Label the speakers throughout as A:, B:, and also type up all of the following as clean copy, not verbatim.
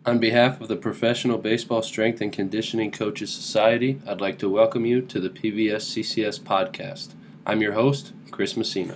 A: On behalf of the Professional Baseball Strength and Conditioning Coaches Society, I'd like to welcome you to the PBS CCS podcast. I'm your host, Chris Messina.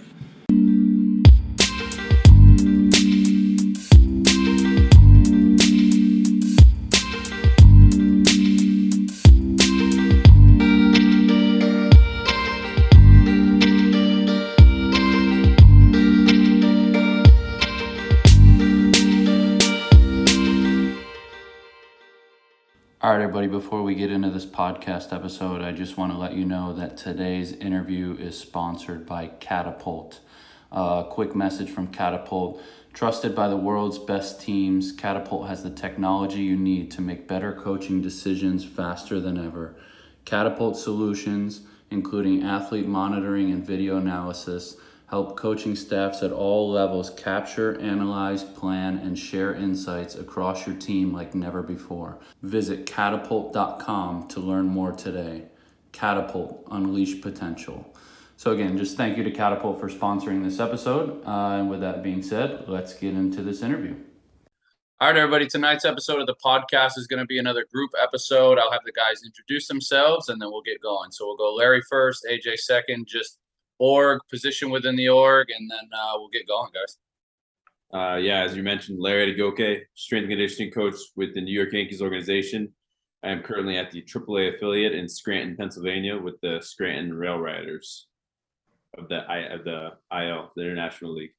A: All right, everybody, before we get into this podcast episode, I just want to let you know that today's interview is sponsored by Catapult. Quick message from Catapult. Trusted by the world's best teams, Catapult has the technology you need to make better coaching decisions faster than ever. Catapult solutions, including athlete monitoring and video analysis, help coaching staffs at all levels capture, analyze, plan, and share insights across your team like never before. Visit catapult.com to learn more today. Catapult, unleash potential. So again, just thank you to Catapult for sponsoring this episode. And with that being said, let's get into this interview. All right, everybody, tonight's episode of the podcast is going to be another group episode. I'll have the guys introduce themselves, and then we'll get going. So we'll go Larry first, AJ second, just org, position within the org, and then we'll get going, guys.
B: As you mentioned, Larry Adegoke, strength and conditioning coach with the New York Yankees organization. I am currently at the AAA affiliate in Scranton, Pennsylvania, with the Scranton Rail Riders of the IL, the International League.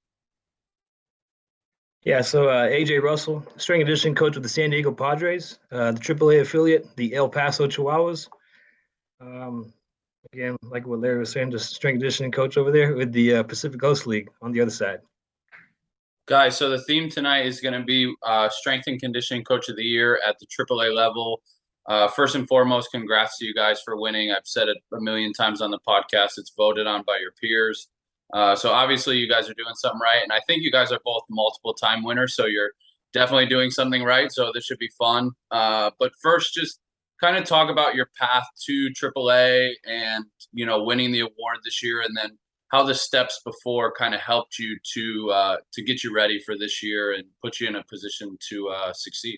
C: So AJ Russell, strength and conditioning coach with the San Diego Padres, the AAA affiliate, the El Paso Chihuahuas. Again, like what Larry was saying, just strength and conditioning coach over there with the Pacific Coast League on the other side.
A: Guys, so the theme tonight is going to be Strength and Conditioning Coach of the Year at the AAA level. First and foremost, congrats to you guys for winning. I've said it a million times on the podcast. It's voted on by your peers. So obviously you guys are doing something right. And I think you guys are both multiple-time winners, so you're definitely doing something right. So this should be fun. But first, just kind of talk about your path to AAA and, winning the award this year, and then how the steps before kind of helped you to get you ready for this year and put you in a position to succeed.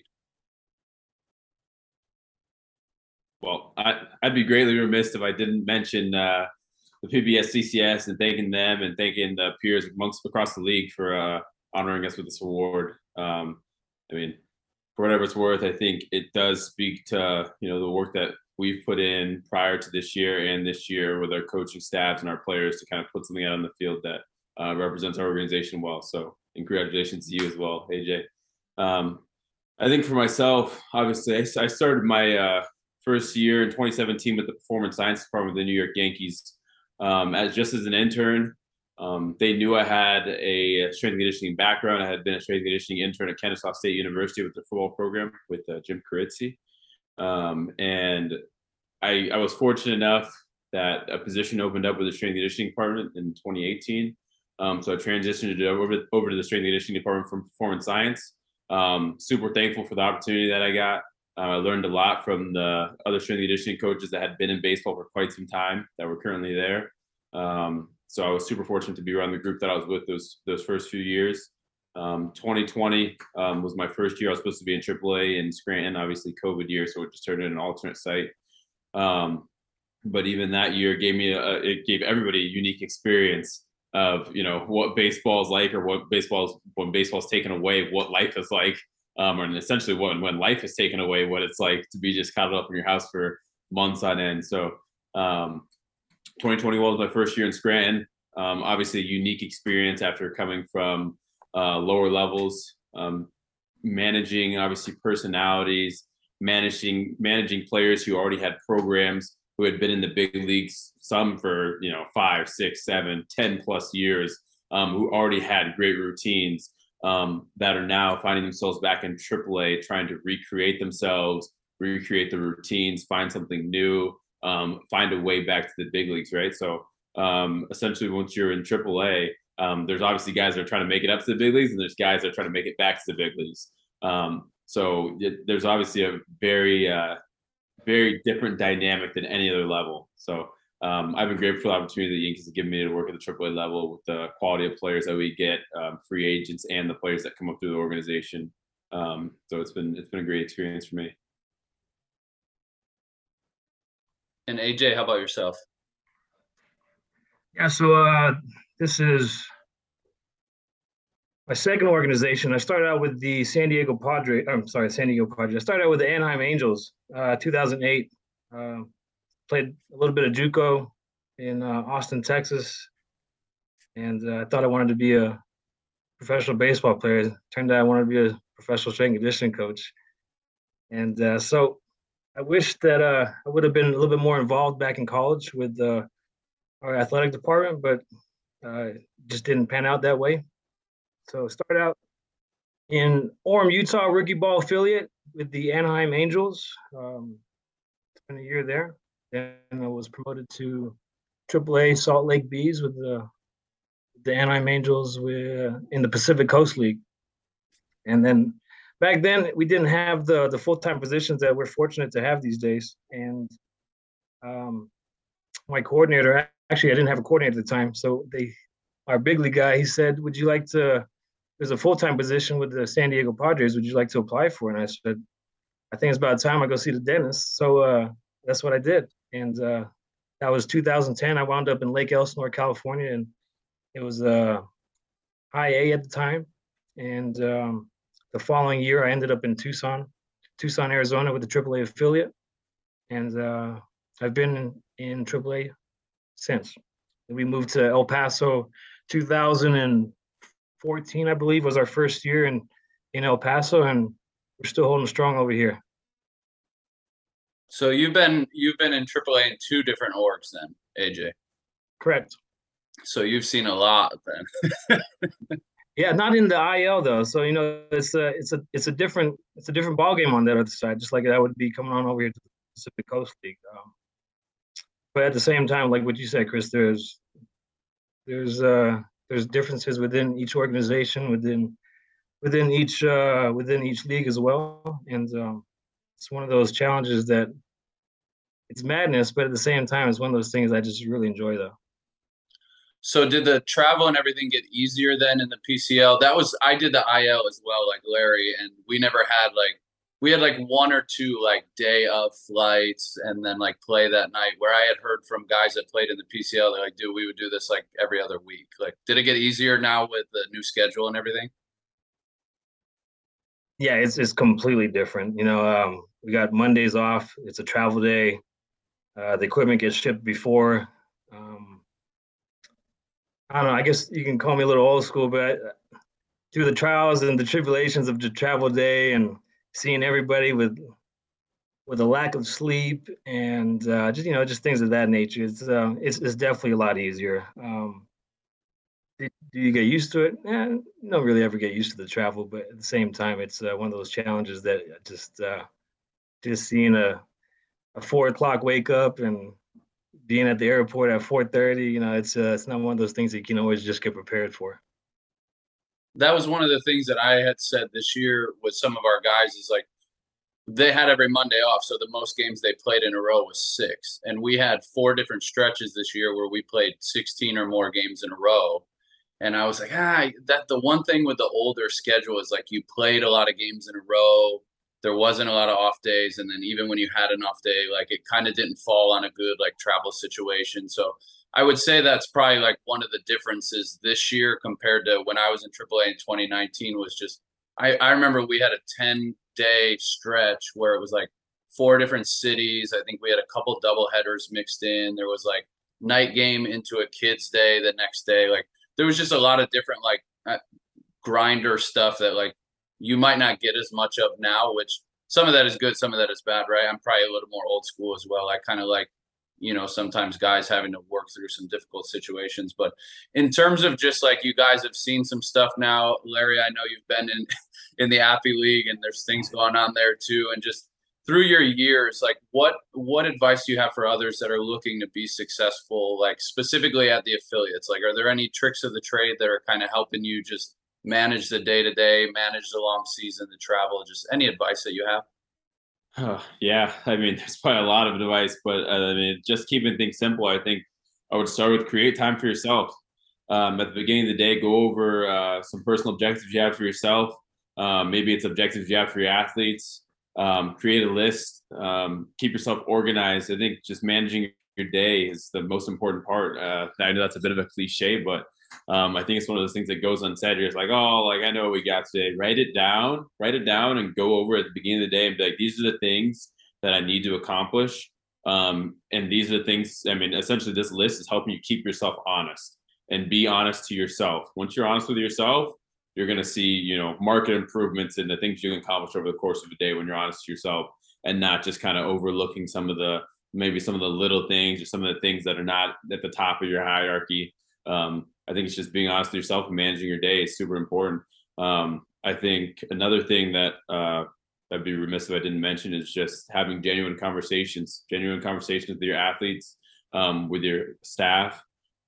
B: Well, I'd be greatly remiss if I didn't mention the PBS CCS and thanking them and thanking the peers across the league for honoring us with this award. For whatever it's worth, I think it does speak to the work that we've put in prior to this year and this year with our coaching staffs and our players to kind of put something out on the field that represents our organization well. So, congratulations to you as well, AJ. I think for myself, obviously, I started my first year in 2017 with the Performance Science Department of the New York Yankees as an intern. They knew I had a strength and conditioning background. I had been a strength and conditioning intern at Kennesaw State University with their football program with Jim Carizzi. And I was fortunate enough that a position opened up with the strength and conditioning department in 2018. So I transitioned over to the strength and conditioning department from performance science. Super thankful for the opportunity that I got. I learned a lot from the other strength and conditioning coaches that had been in baseball for quite some time that were currently there. So I was super fortunate to be around the group that I was with those first few years. 2020 was my first year. I was supposed to be in AAA in Scranton, obviously COVID year, so it just turned into an alternate site. But even that year it gave everybody a unique experience of what baseball is like, or when baseball's taken away, what life is like, and essentially when life is taken away, what it's like to be just coddled up in your house for months on end. So 2021 was my first year in Scranton. Obviously a unique experience after coming from lower levels, managing obviously personalities, managing players who already had programs, who had been in the big leagues, some for 5, 6, 7, 10 plus years, who already had great routines, that are now finding themselves back in AAA, trying to recreate themselves, recreate the routines, find something new, find a way back to the big leagues, right? So essentially, once you're in AAA, there's obviously guys that are trying to make it up to the big leagues, and there's guys that are trying to make it back to the big leagues. So there's obviously a very, very different dynamic than any other level. So I've been grateful for the opportunity that the Yankees have given me to work at the AAA level with the quality of players that we get, free agents, and the players that come up through the organization. So it's been a great experience for me.
A: And AJ, how about yourself?
C: Yeah, so this is my second organization. I started out with the San Diego Padres. I'm sorry, San Diego Padres. I started out with the Anaheim Angels, 2008. Played a little bit of JUCO in Austin, Texas, and I thought I wanted to be a professional baseball player. Turned out I wanted to be a professional strength and conditioning coach. And so I wish that I would have been a little bit more involved back in college with our athletic department, but just didn't pan out that way. So started out in Orem, Utah, rookie ball affiliate with the Anaheim Angels. Spent a year there. Then I was promoted to AAA Salt Lake Bees with the Anaheim Angels in the Pacific Coast League. And then back then we didn't have the full-time positions that we're fortunate to have these days. And my coordinator, actually I didn't have a coordinator at the time, so our big league guy, he said, would you like to, there's a full-time position with the San Diego Padres, would you like to apply for it? And I said, I think it's about time I go see the dentist. So that's what I did. And that was 2010. I wound up in Lake Elsinore, California, and it was high A at the time. And the following year, I ended up in Tucson, Arizona with the AAA affiliate. And I've been in AAA since. We moved to El Paso 2014, I believe, was our first year in El Paso, and we're still holding strong over here.
A: So you've been in AAA in two different orgs then, AJ.
C: Correct.
A: So you've seen a lot then.
C: Yeah, not in the IL though. So it's a different ball game on that other side. Just like that would be coming on over here to the Pacific Coast League. But at the same time, like what you said, Chris, there's differences within each organization, within each league as well, and it's one of those challenges that it's madness, but at the same time, it's one of those things I just really enjoy though.
A: So did the travel and everything get easier then in the PCL? I did the IL as well, like Larry, and we never had we had one or two day of flights and then play that night, where I had heard from guys that played in the PCL, they're like, dude, we would do this every other week. Did it get easier now with the new schedule and everything?
C: Yeah, it's completely different. We got Mondays off. It's a travel day. The equipment gets shipped before. I don't know. I guess you can call me a little old school, but through the trials and the tribulations of the travel day and seeing everybody with a lack of sleep and just things of that nature, it's definitely a lot easier. Do you get used to it? You don't really ever get used to the travel, but at the same time, it's one of those challenges that just seeing a 4 o'clock wake up and being at the airport at 4:30, it's not one of those things that you can always just get prepared for.
A: That was one of the things that I had said this year with some of our guys is they had every Monday off. So the most games they played in a row was 6. And we had 4 different stretches this year where we played 16 or more games in a row. And I was like, that the one thing with the older schedule is you played a lot of games in a row. There wasn't a lot of off days. And then even when you had an off day, it kind of didn't fall on a good travel situation. So I would say that's probably one of the differences this year compared to when I was in AAA in 2019 was just, I remember we had a 10-day stretch where it was 4 different cities. I think we had a couple double headers mixed in. There was night game into a kids day the next day. There was just a lot of different grinder stuff that you might not get as much of now, which some of that is good, some of that is bad, right? I'm probably a little more old school as well. I kind of sometimes guys having to work through some difficult situations. But in terms of just you guys have seen some stuff now, Larry, I know you've been in the Appy League and there's things going on there too. And just through your years, what advice do you have for others that are looking to be successful, specifically at the affiliates? Are there any tricks of the trade that are kind of helping you just manage the day-to-day, manage the long season, the travel, just any advice that you have?
B: Yeah, there's probably a lot of advice, but just keeping things simple, I think I would start with create time for yourself. At the beginning of the day, go over some personal objectives you have for yourself. Maybe it's objectives you have for your athletes. Create a list. Keep yourself organized. I think just managing your day is the most important part. I know that's a bit of a cliche, but I think it's one of those things that goes unsaid. You're just like, oh, like I know what we got today. Write it down, and go over at the beginning of the day and be like, these are the things that I need to accomplish. And these are the things, I mean, essentially this list is helping you keep yourself honest and be honest to yourself. Once you're honest with yourself, you're going to see, market improvements in the things you can accomplish over the course of a day when you're honest to yourself and not just kind of overlooking maybe some of the little things or some of the things that are not at the top of your hierarchy. I think it's just being honest with yourself and managing your day is super important. I think another thing that I'd be remiss if I didn't mention is just having genuine conversations with your athletes, with your staff.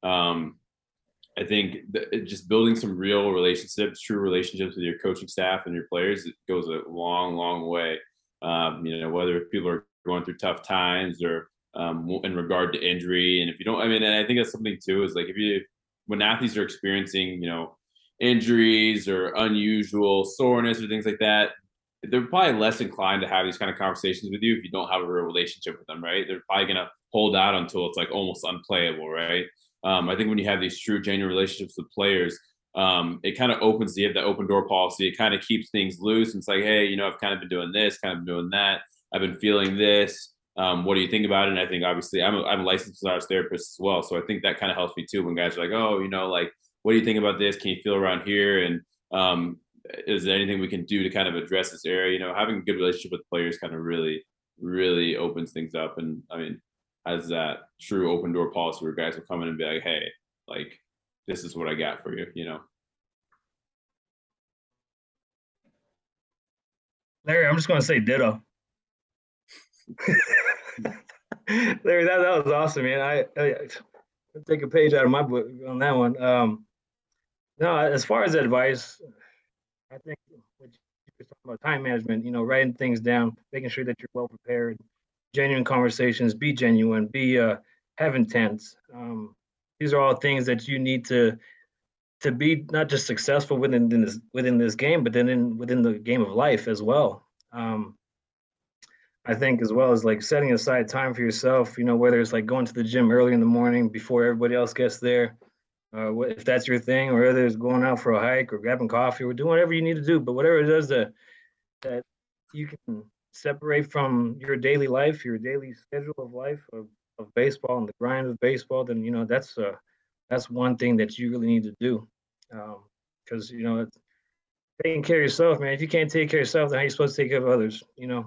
B: I think just building some real relationships, true relationships with your coaching staff and your players, it goes a long, long way. Whether people are going through tough times or in regard to injury. And if you don't, and I think that's something too, is like when athletes are experiencing, injuries or unusual soreness or things like that, they're probably less inclined to have these kind of conversations with you if you don't have a real relationship with them, right? They're probably going to hold out until it's like almost unplayable, right? I think when you have these true, genuine relationships with players, it kind of opens, you have that open door policy. It kind of keeps things loose. And it's like, hey, I've kind of been doing this, kind of been doing that. I've been feeling this. What do you think about it? And I think obviously I'm a licensed massage therapist as well. So I think that kind of helps me too when guys are like, oh, like, what do you think about this? Can you feel around here? And is there anything we can do to kind of address this area? Having a good relationship with players kind of really, really opens things up. And I mean, has that true open door policy where guys will come in and be like, hey, like, this is what I got for you,
C: Larry, I'm just going to say ditto. Larry, that was awesome, man. I take a page out of my book on that one. No, as far as advice, I think what you're talking about time management, writing things down, making sure that you're well prepared, genuine conversations, be genuine, have intent. These are all things that you need to be not just successful within this game, but then within the game of life as well. I think as well as like setting aside time for yourself, whether it's like going to the gym early in the morning before everybody else gets there, if that's your thing, or whether it's going out for a hike or grabbing coffee or doing whatever you need to do, but whatever it is that you can separate from your daily life, your daily schedule of life of baseball and the grind of baseball, then that's one thing that you really need to do. Because taking care of yourself, man. If you can't take care of yourself, then how are you supposed to take care of others?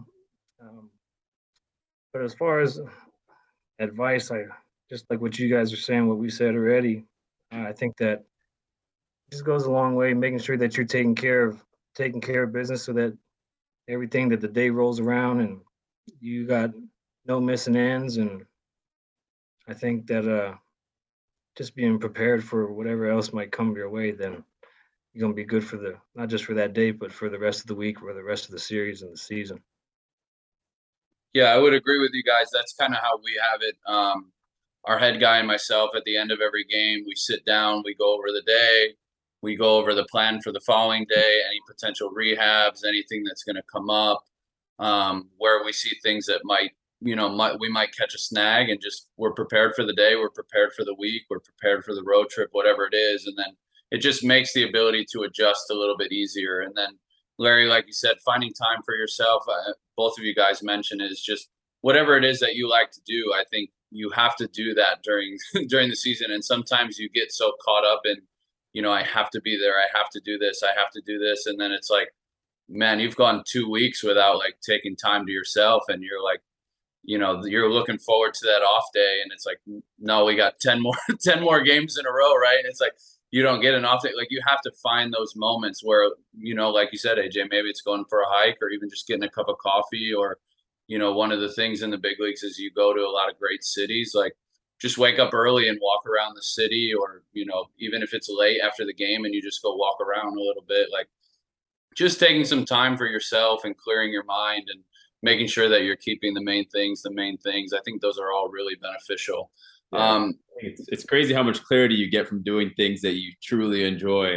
C: But as far as advice, I just like what you guys are saying, what we said already. I think that just goes a long way, making sure that you're taking care of business, so that everything that the day rolls around and you got no missing ends. And I think that just being prepared for whatever else might come your way, then you're gonna be good for not just for that day, but for the rest of the week or the rest of the series and the season.
A: Yeah, I would agree with you guys. That's kind of how we have it. Our head guy and myself, at the end of every game, we sit down, we go over the day, we go over the plan for the following day, any potential rehabs, anything that's going to come up, where we see things that we might catch a snag, and just we're prepared for the day, we're prepared for the week, we're prepared for the road trip, whatever it is. And then it just makes the ability to adjust a little bit easier. And then Larry, like you said, finding time for yourself, both of you guys mentioned, is just whatever it is that you like to do. I think you have to do that during the season. And sometimes you get so caught up in, I have to be there, I have to do this, I have to do this. And then it's like, man, you've gone 2 weeks without like taking time to yourself. And you're like, you're looking forward to that off day. And it's like, no, we got 10 more games in a row, right? And it's like, you don't get an off day. Like, you have to find those moments where, like you said, AJ, maybe it's going for a hike or even just getting a cup of coffee, or, one of the things in the big leagues is you go to a lot of great cities, like just wake up early and walk around the city, or, even if it's late after the game and you just go walk around a little bit, like just taking some time for yourself and clearing your mind and making sure that you're keeping the main things. I think those are all really beneficial.
B: Yeah. It's crazy how much clarity you get from doing things that you truly enjoy.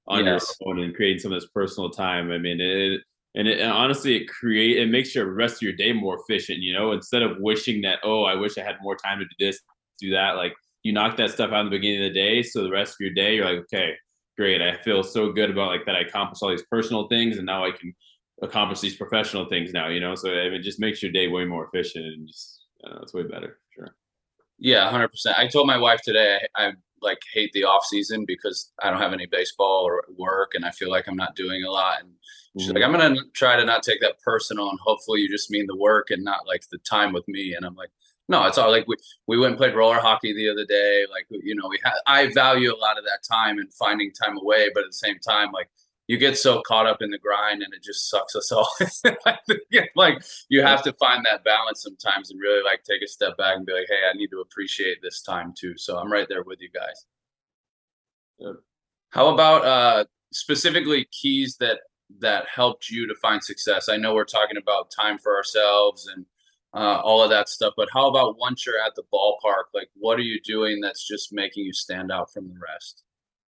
B: on your
A: Yes.
B: own and creating some of this personal time. I mean, and honestly, it makes your rest of your day more efficient. Instead of wishing that, oh, I wish I had more time to do this, do that. Like, you knock that stuff out in the beginning of the day, so the rest of your day, you're like, okay, great. I feel so good about like that. I accomplished all these personal things, and now I can accomplish these professional things now. So it just makes your day way more efficient, and just it's way better. Sure.
A: Yeah, 100%. I told my wife today I like hate the off season because I don't have any baseball or work, and I feel like I'm not doing a lot. And she's like,
B: Mhm.
A: I'm gonna try to not take that personal, and hopefully you just mean the work and not like the time with me. And I'm like, no, it's all like we went and played roller hockey the other day. Like, I value a lot of that time and finding time away, but at the same time, like, you get so caught up in the grind and it just sucks us all. Like, you have to find that balance sometimes and really like take a step back and be like, hey, I need to appreciate this time too. So I'm right there with you guys.
B: Yep.
A: How about specifically keys that helped you to find success? I know we're talking about time for ourselves and all of that stuff, but how about once you're at the ballpark, like what are you doing that's just making you stand out from the rest?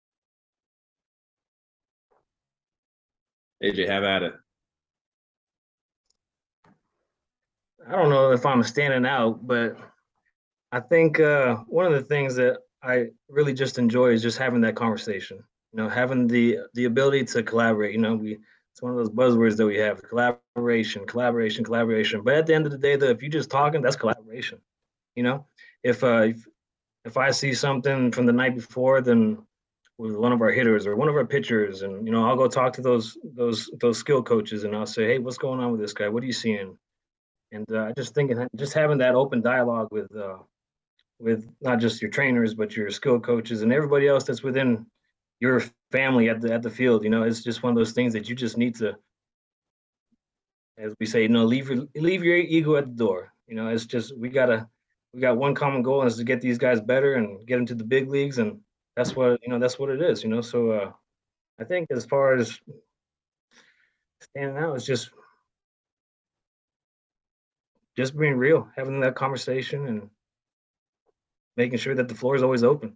B: AJ, have at it.
C: I don't know if I'm standing out, but I think one of the things that I really just enjoy is just having that conversation. Having the ability to collaborate. It's one of those buzzwords that we have: collaboration, collaboration, collaboration. But at the end of the day, though, if you're just talking, that's collaboration. You know, if if I see something from the night before, then with one of our hitters or one of our pitchers, and I'll go talk to those skill coaches, and I'll say, hey, what's going on with this guy? What are you seeing? And just thinking, just having that open dialogue with not just your trainers, but your skill coaches and everybody else that's within your family at the field. It's just one of those things that you just need to, as we say, leave your ego at the door. It's just we got one common goal, and is to get these guys better and get them to the big leagues, and that's what it is. So I think as far as standing out, it's just being real, having that conversation, and making sure that the floor is always open.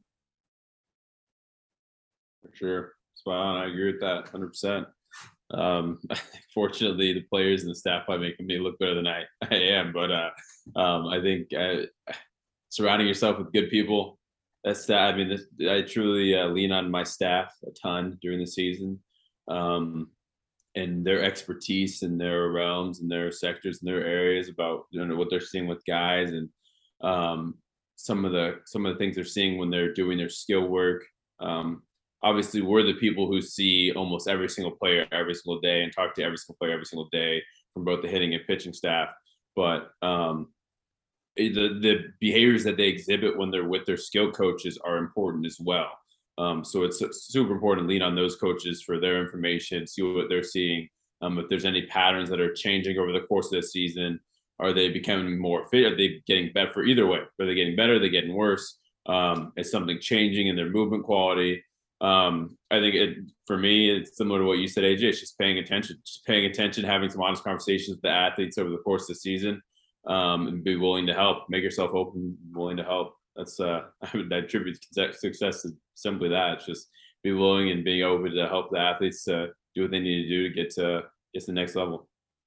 B: For sure. Spot on. I agree with that 100%. Fortunately, the players and the staff are making me look better than I am. But I think surrounding yourself with good people, that's that. I mean, I truly lean on my staff a ton during the season. And their expertise in their realms and their sectors and their areas about what they're seeing with guys, and some of the things they're seeing when they're doing their skill work. Obviously, we're the people who see almost every single player every single day and talk to every single player every single day from both the hitting and pitching staff. But the behaviors that they exhibit when they're with their skill coaches are important as well. So it's super important to lean on those coaches for their information, see what they're seeing. If there's any patterns that are changing over the course of the season, are they becoming more fit? Are they getting better for either way? Are they getting better? Are they getting worse? Is something changing in their movement quality? I think for me, it's similar to what you said, AJ. It's just paying attention, having some honest conversations with the athletes over the course of the season, and be willing to help, make yourself open, willing to help. That's I would attribute success to simply that. It's just be willing and being open to help the athletes to do what they need to do to get to the next level.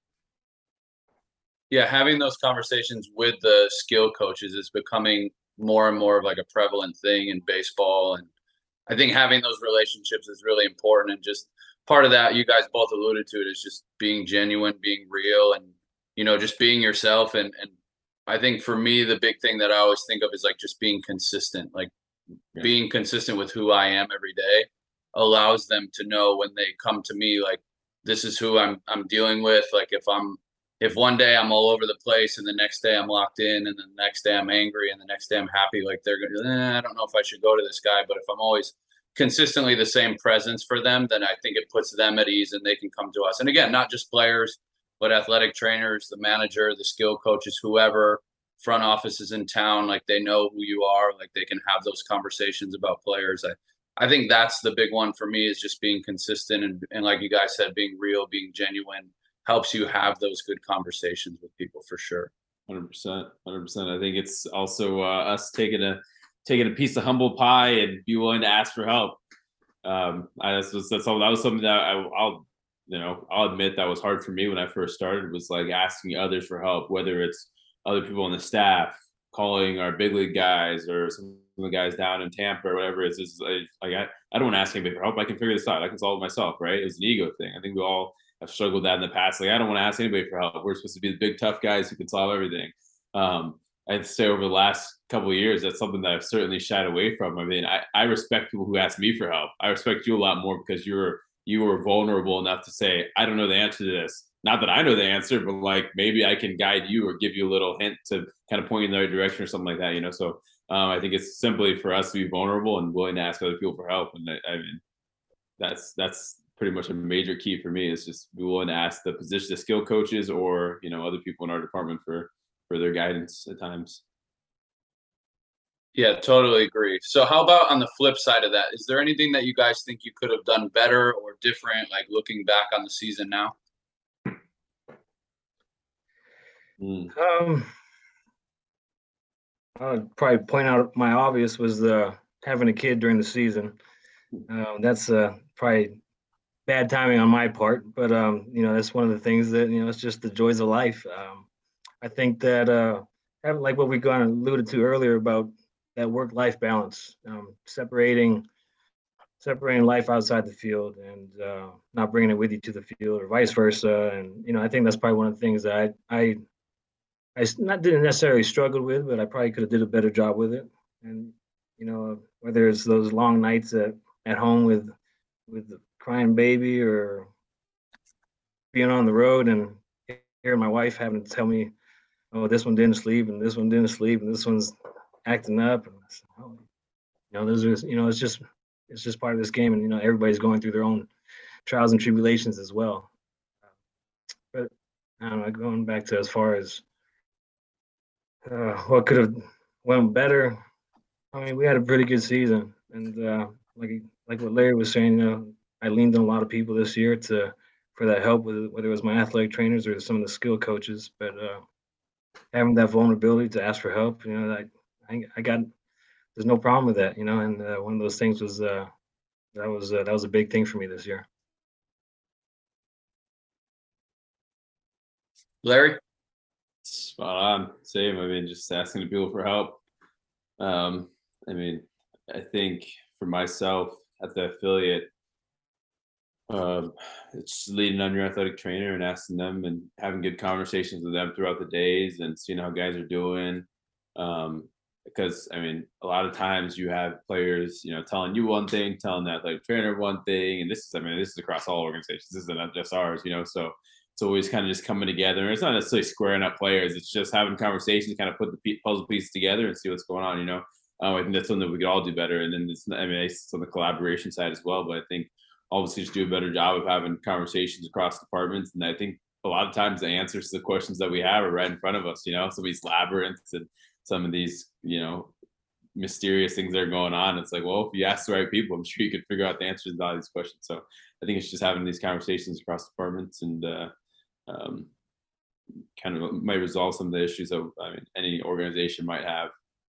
A: Yeah, having those conversations with the skill coaches is becoming more and more of like a prevalent thing in baseball. And I think having those relationships is really important. And just part of that, you guys both alluded to it, is just being genuine, being real, and just being yourself. And I think for me, the big thing that I always think of is like just being consistent. Like, being consistent with who I am every day allows them to know when they come to me, like, this is who I'm dealing with. Like, if one day I'm all over the place and the next day I'm locked in and the next day I'm angry and the next day I'm happy, like, they're gonna, I don't know if I should go to this guy. But if I'm always consistently the same presence for them, then I think it puts them at ease and they can come to us. And again, not just players, but athletic trainers, the manager, the skill coaches, whoever, front offices in town, like, they know who you are, like, they can have those conversations about players. I think that's the big one for me, is just being consistent, and like you guys said, being real, being genuine helps you have those good conversations with people for sure.
B: 100%. 100%. I think it's also us taking a piece of humble pie and be willing to ask for help. That was something that I'll admit that was hard for me when I first started, was like asking others for help, whether it's other people on the staff, calling our big league guys, or some of the guys down in Tampa or whatever. It's like I don't want to ask anybody for help. I can figure this out. I can solve it myself, right? It was an ego thing. I think we all have struggled with that in the past. Like, I don't want to ask anybody for help. We're supposed to be the big tough guys who can solve everything. I'd say over the last couple of years, that's something that I've certainly shied away from. I mean, I respect people who ask me for help. I respect you a lot more because you were vulnerable enough to say, I don't know the answer to this. Not that I know the answer, but like maybe I can guide you or give you a little hint to kind of point you in the right direction or something like that, you know? So I think it's simply for us to be vulnerable and willing to ask other people for help. And I mean, that's pretty much a major key for me, is just be willing to ask the skill coaches, or, you know, other people in our department for their guidance at times.
A: Yeah, totally agree. So how about on the flip side of that? Is there anything that you guys think you could have done better or different, like looking back on the season now?
C: Um, I'd probably point out my obvious was having a kid during the season. That's probably bad timing on my part, but that's one of the things that it's just the joys of life. I think that like what we kind of alluded to earlier about that work-life balance, separating life outside the field and not bringing it with you to the field, or vice versa. And I think that's probably one of the things that didn't necessarily struggle with, but I probably could have did a better job with it. And whether it's those long nights at home with the crying baby, or being on the road and hearing my wife having to tell me, oh, this one didn't sleep and this one didn't sleep and this one's acting up. And those are, it's just part of this game, and everybody's going through their own trials and tribulations as well. But I don't know, going back to as far as what could have went better. I mean, we had a pretty good season, and like what Larry was saying, I leaned on a lot of people this year for that help, with whether it was my athletic trainers or some of the skill coaches. But having that vulnerability to ask for help, I got, there's no problem with that, And one of those things was that was a big thing for me this year.
A: Larry?
B: Spot on. Same. I mean, just asking people for help. I mean, I think for myself at the affiliate, it's leading on your athletic trainer and asking them and having good conversations with them throughout the days and seeing how guys are doing. Because I mean, a lot of times you have players, telling you one thing, telling the athletic trainer one thing, and this is across all organizations. This isn't just ours, So it's always kind of just coming together. And it's not necessarily squaring up players. It's just having conversations, kind of put the puzzle pieces together and see what's going on, I think that's something that we could all do better. And then it's on the collaboration side as well. But I think obviously just do a better job of having conversations across departments. And I think a lot of times the answers to the questions that we have are right in front of us, some of these labyrinths and some of these, mysterious things that are going on. It's like, well, if you ask the right people, I'm sure you could figure out the answers to all these questions. So I think it's just having these conversations across departments, and kind of might resolve some of the issues that any organization might have.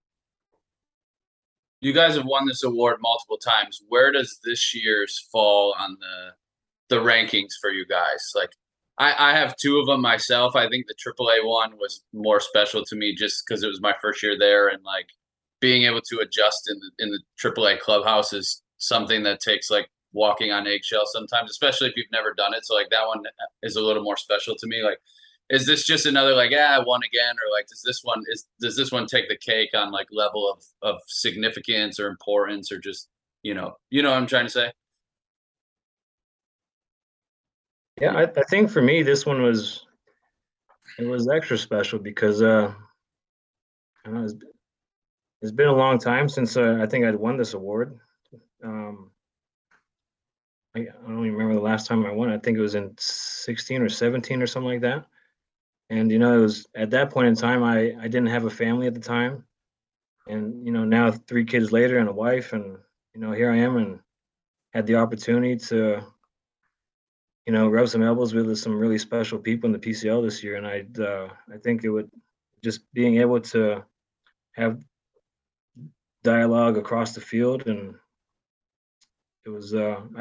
A: You guys have won this award multiple times. Where does this year's fall on the rankings for you guys? Like, I have two of them myself. I think the AAA one was more special to me just because it was my first year there, and like being able to adjust in the AAA clubhouse is something that takes like walking on eggshells sometimes, especially if you've never done it. So like that one is a little more special to me. Like, is this just another like, I won again, or like does this one take the cake on like level of significance or importance, or just you know what I'm trying to say?
C: Yeah, I think for me this one was extra special because I don't know, it's been a long time since I think I'd won this award. I don't even remember the last time I won. I think it was in 16 or 17 or something like that. And it was at that point in time I didn't have a family at the time, and now 3 kids later and a wife, and here I am and had the opportunity to rub some elbows with some really special people in the PCL this year. And I think it would just being able to have dialogue across the field and it was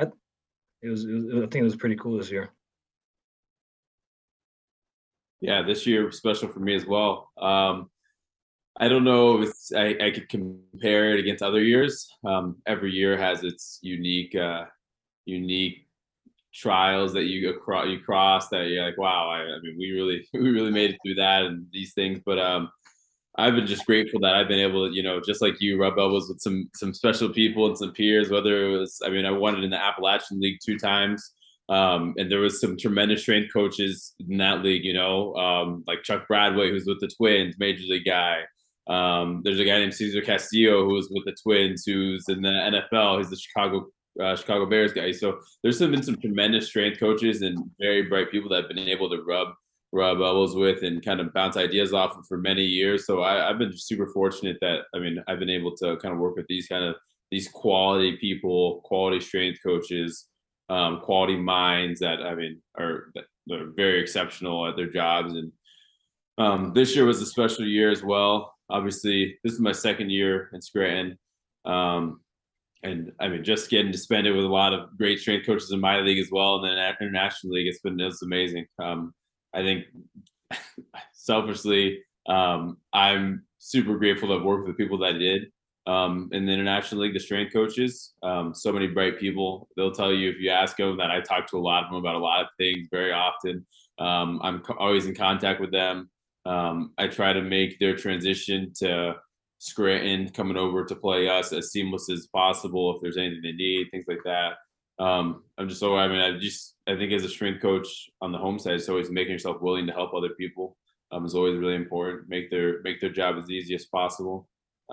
C: I think it was pretty cool this year.
B: Yeah, this year was special for me as well. I don't know if I could compare it against other years. Every year has its unique trials that you cross that you're like, wow. I mean, we really we really made it through that and these things. But I've been just grateful that I've been able to, just like you, rub elbows with some special people and some peers. Whether it was, I mean, I won it in the Appalachian League 2 times, and there was some tremendous strength coaches in that league. Like Chuck Bradway, who's with the Twins, major league guy. There's a guy named Cesar Castillo who's with the Twins, who's in the NFL. He's the Chicago Bears guy. So there's been some tremendous strength coaches and very bright people that have been able to rub elbows with and kind of bounce ideas off of for many years. So I've been super fortunate that, I mean, I've been able to kind of work with these quality people, quality strength coaches, quality minds that, I mean, they're very exceptional at their jobs. And this year was a special year as well. Obviously, this is my second year in Scranton. And I mean, just getting to spend it with a lot of great strength coaches in my league as well, and then international league, it's amazing. I think selfishly, I'm super grateful to have worked with the people that I did in the International League, the strength coaches. So many bright people. They'll tell you if you ask them that I talk to a lot of them about a lot of things very often. I'm always in contact with them. I try to make their transition to Scranton coming over to play us as seamless as possible. If there's anything they need, things like that. I'm just so, I mean, I think as a strength coach on the home side, it's always making yourself willing to help other people. Is always really important. Make their job as easy as possible.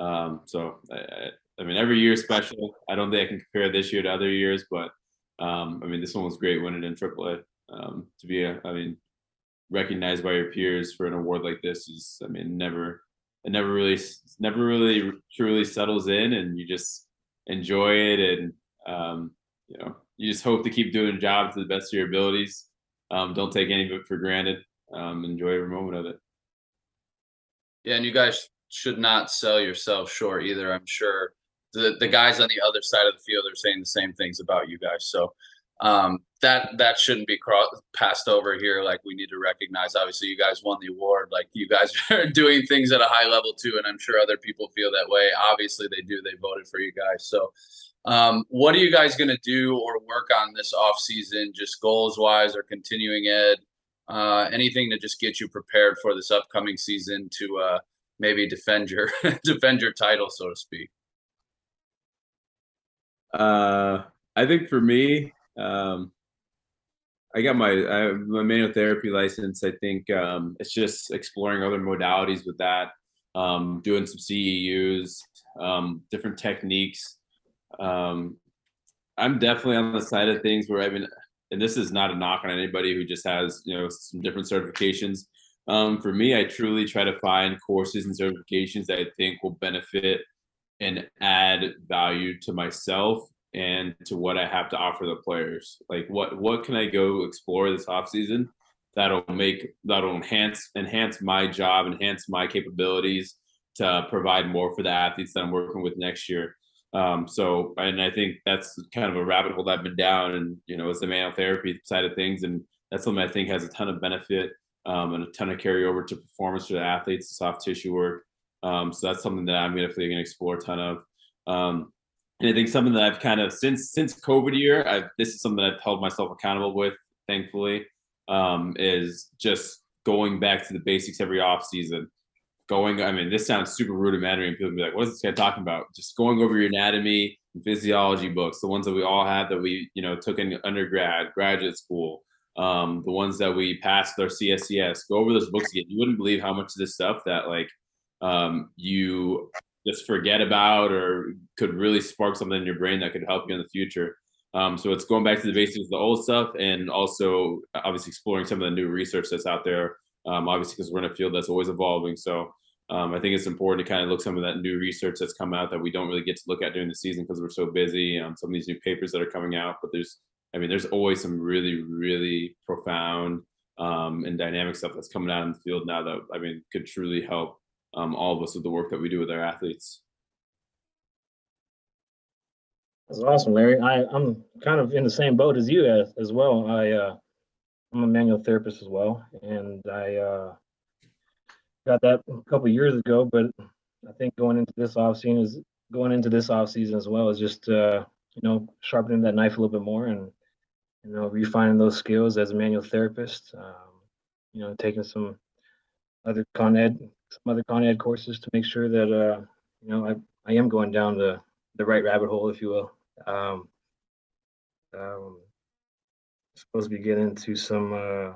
B: I mean, every year is special. I don't think I can compare this year to other years, but I mean, this one was great winning in AAA. To be, I mean, recognized by your peers for an award like this is, I mean, it never really truly settles in, and you just enjoy it. And you just hope to keep doing a job to the best of your abilities. Don't take any of it for granted. Enjoy every moment of it.
A: Yeah, and you guys should not sell yourself short either. I'm sure the guys on the other side of the field are saying the same things about you guys. So that shouldn't be passed over here. Like, we need to recognize. Obviously, you guys won the award. Like, you guys are doing things at a high level too, and I'm sure other people feel that way. Obviously, they do. They voted for you guys. So, what are you guys going to do or work on this off season, just goals wise or continuing ed? Anything to just get you prepared for this upcoming season to maybe defend your defend your title, so to speak.
B: I think for me, I got my manual therapy license. I think it's just exploring other modalities with that, doing some CEUs, different techniques. I'm definitely on the side of things where, I mean, and this is not a knock on anybody who just has, some different certifications. For me, I truly try to find courses and certifications that I think will benefit and add value to myself and to what I have to offer the players. Like, what can I go explore this off season that'll enhance my job, enhance my capabilities to provide more for the athletes that I'm working with next year. And I think that's kind of a rabbit hole that I've been down, and it's the manual therapy side of things, and that's something I think has a ton of benefit and a ton of carryover to performance for the athletes, the soft tissue work. So that's something that I'm definitely going to explore a ton of. And I think something that I've kind of since COVID year, this is something that I've held myself accountable with, thankfully, is just going back to the basics every off season. I mean, this sounds super rudimentary, and people can be like, "What is this guy talking about?" Just going over your anatomy and physiology books, the ones that we all have that we took in undergrad, graduate school, the ones that we passed with our CSCS. Go over those books again. You wouldn't believe how much of this stuff that you just forget about or could really spark something in your brain that could help you in the future. So it's going back to the basics of the old stuff, and also obviously exploring some of the new research that's out there. Obviously, because we're in a field that's always evolving. So I think it's important to kind of look some of that new research that's come out that we don't really get to look at during the season because we're so busy. Some of these new papers that are coming out, but there's always some really, really profound and dynamic stuff that's coming out in the field now that could truly help all of us with the work that we do with our athletes.
C: That's awesome, Larry. I'm kind of in the same boat as you as well. I'm a manual therapist as well, and I got that a couple years ago. But I think going into this off season as well is just sharpening that knife a little bit more and refining those skills as a manual therapist. Taking some other Con Ed courses to make sure that I am going down the right rabbit hole, if you will. Um, um, Supposed to be getting into some.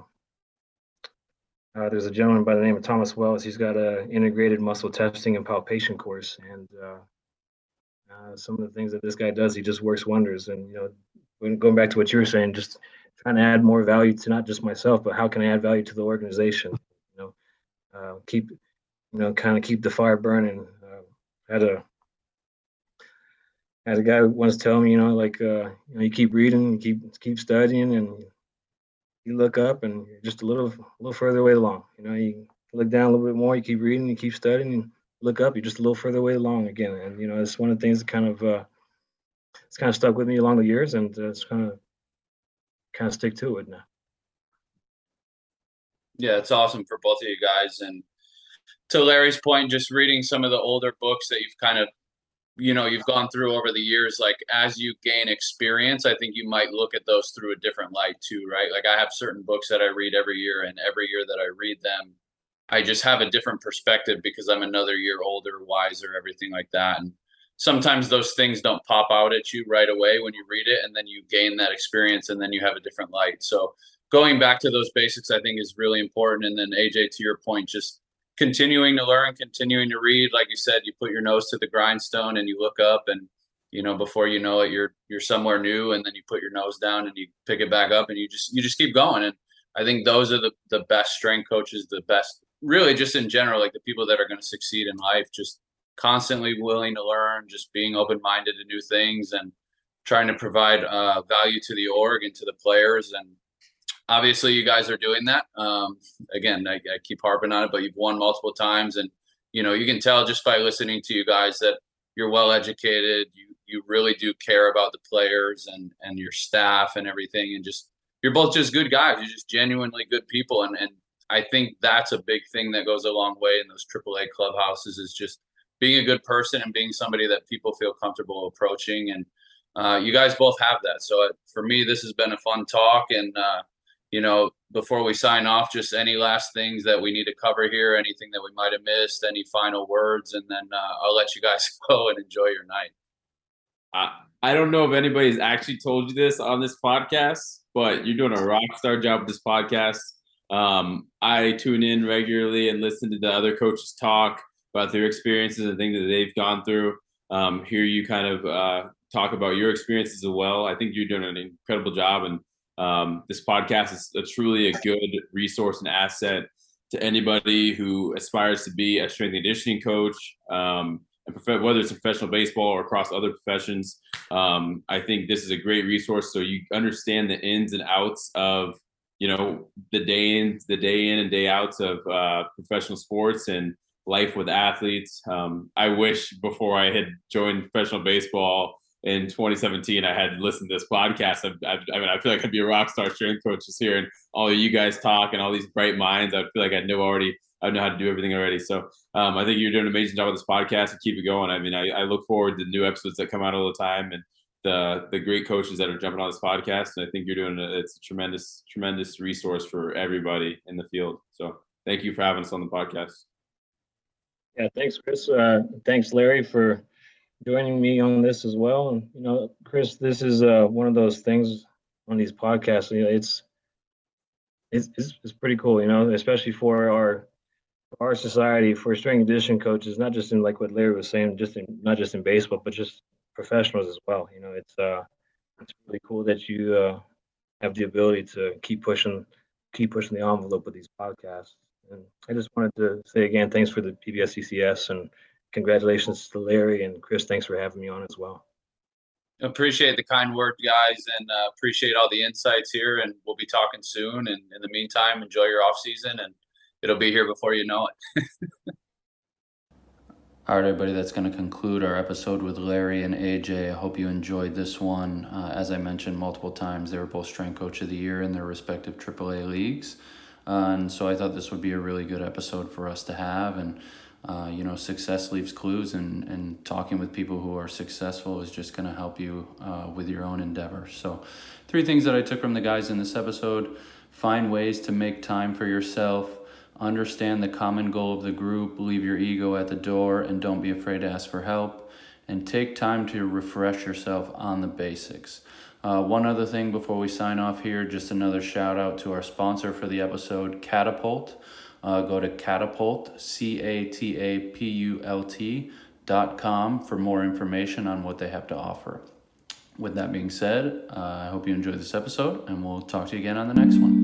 C: There's a gentleman by the name of Thomas Wells. He's got a integrated muscle testing and palpation course, and some of the things that this guy does, he just works wonders. And going back to what you were saying, just trying to add more value to not just myself, but how can I add value to the organization? Keep kind of keep the fire burning. Had a had a guy once tell me, you keep reading, keep studying, and you look up and you're just a little further away along. You look down a little bit more, you keep reading, you keep studying, and look up, you're just a little further away along again. And it's one of the things that it's kind of stuck with me along the years, and it's kind of stick to it now.
A: Yeah, it's awesome for both of you guys. And to Larry's point, just reading some of the older books that you've kind of you've gone through over the years, like as you gain experience, I think you might look at those through a different light too, right? Like I have certain books that I read every year, and every year that I read them, I just have a different perspective because I'm another year older, wiser, everything like that. And sometimes those things don't pop out at you right away when you read it, and then you gain that experience and then you have a different light. So going back to those basics, I think is really important. And then AJ, to your point, just continuing to learn, continuing to read. Like you said, you put your nose to the grindstone and you look up, and before you know it, you're somewhere new, and then you put your nose down and you pick it back up, and you just keep going. And I think those are the best strength coaches, the best, really, just in general, like the people that are going to succeed in life, just constantly willing to learn, just being open-minded to new things, and trying to provide value to the org and to the players. And obviously you guys are doing that. Again, I keep harping on it, but you've won multiple times, and you can tell just by listening to you guys that you're well educated. You really do care about the players and your staff and everything, and just you're both just good guys. You're just genuinely good people, and I think that's a big thing that goes a long way in those AAA clubhouses, is just being a good person and being somebody that people feel comfortable approaching. And you guys both have that. So for me, this has been a fun talk. And before we sign off, just any last things that we need to cover here, anything that we might have missed, any final words, and then I'll let you guys go and enjoy your night.
B: I don't know if anybody's actually told you this on this podcast, but you're doing a rock star job with this podcast. I tune in regularly and listen to the other coaches talk about their experiences and things that they've gone through. Hear you kind of talk about your experiences as well. I think you're doing an incredible job, and this podcast is truly a good resource and asset to anybody who aspires to be a strength and conditioning coach, whether it's professional baseball or across other professions. I think this is a great resource, so you understand the ins and outs of the day in and day outs of professional sports and life with athletes. I wish before I had joined professional baseball in 2017, I had listened to this podcast. I mean, I feel like I'd be a rock star strength coach just hearing all of you guys talk and all these bright minds. I feel like I know how to do everything already. So I think you're doing an amazing job with this podcast, and keep it going. I mean, I look forward to new episodes that come out all the time, and the great coaches that are jumping on this podcast. And I think you're doing it's a tremendous resource for everybody in the field. So thank you for having us on the podcast.
C: Yeah, thanks, Chris. Thanks, Larry, for joining me on this as well. And Chris, this is one of those things on these podcasts. It's pretty cool, especially for our society, for strength and conditioning coaches, not just in like what Larry was saying, not just in baseball, but just professionals as well. It's really cool that you have the ability to keep pushing the envelope with these podcasts. And I just wanted to say again, thanks for the PBSCCS, and congratulations to Larry and Chris. Thanks for having me on as well.
A: Appreciate the kind word, guys, and appreciate all the insights here. And we'll be talking soon. And in the meantime, enjoy your off season, and it'll be here before you know it. All right, everybody, that's going to conclude our episode with Larry and AJ. I hope you enjoyed this one. As I mentioned multiple times, they were both Strength Coach of the Year in their respective AAA leagues. And so I thought this would be a really good episode for us to have. And, success leaves clues, and talking with people who are successful is just going to help you with your own endeavor. So 3 things that I took from the guys in this episode: find ways to make time for yourself, understand the common goal of the group, leave your ego at the door, and don't be afraid to ask for help, and take time to refresh yourself on the basics. One other thing before we sign off here, just another shout out to our sponsor for the episode, Catapult. Go to Catapult, CATAPULT.com for more information on what they have to offer. With that being said, I hope you enjoyed this episode, and we'll talk to you again on the next one.